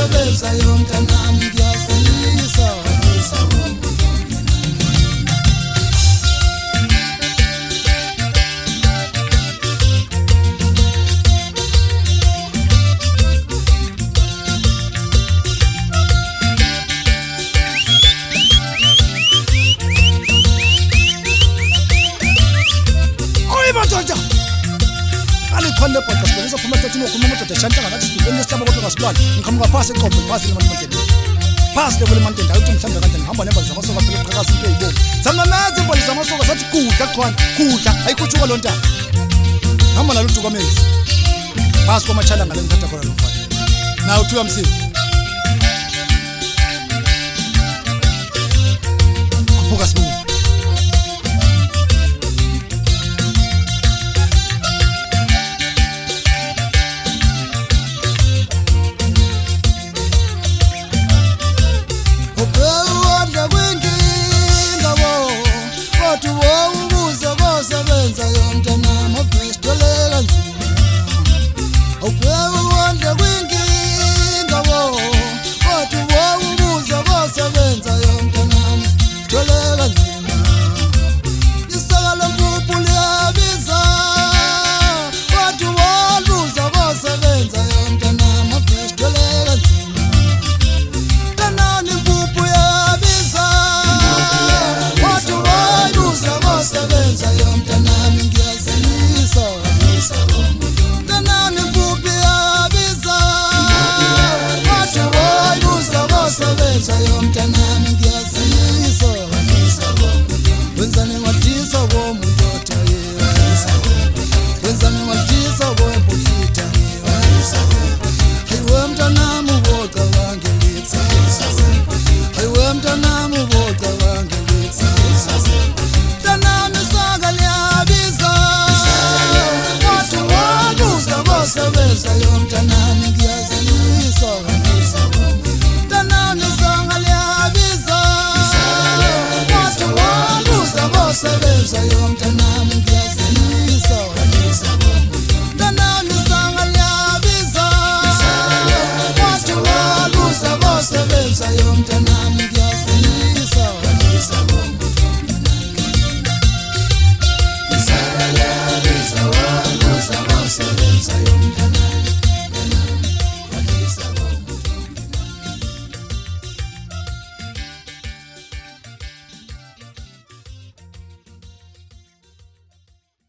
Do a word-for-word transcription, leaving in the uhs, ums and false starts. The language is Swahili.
sebeza yomntanami ngiyazisa madoda alikhona lebhoda sibonisa phuma tathini okhuluma madoda shanta ngathi sidubeni lesitshaba kodwa ngasibali ngiqhamuka phasi eqobo phasi lemanti phasi level manti uthi mhlambe kanti ngihamba nembazi zamasoka phela uqhakaza into eyibomvu zamamazi imbazi zamasoka sathi kudla qhwana kudla ayikhutshuka lo ntanga hamba nalo duka mezi phasi kwamachala ngale ngithatha khona lo mfana na uthi uyamsiza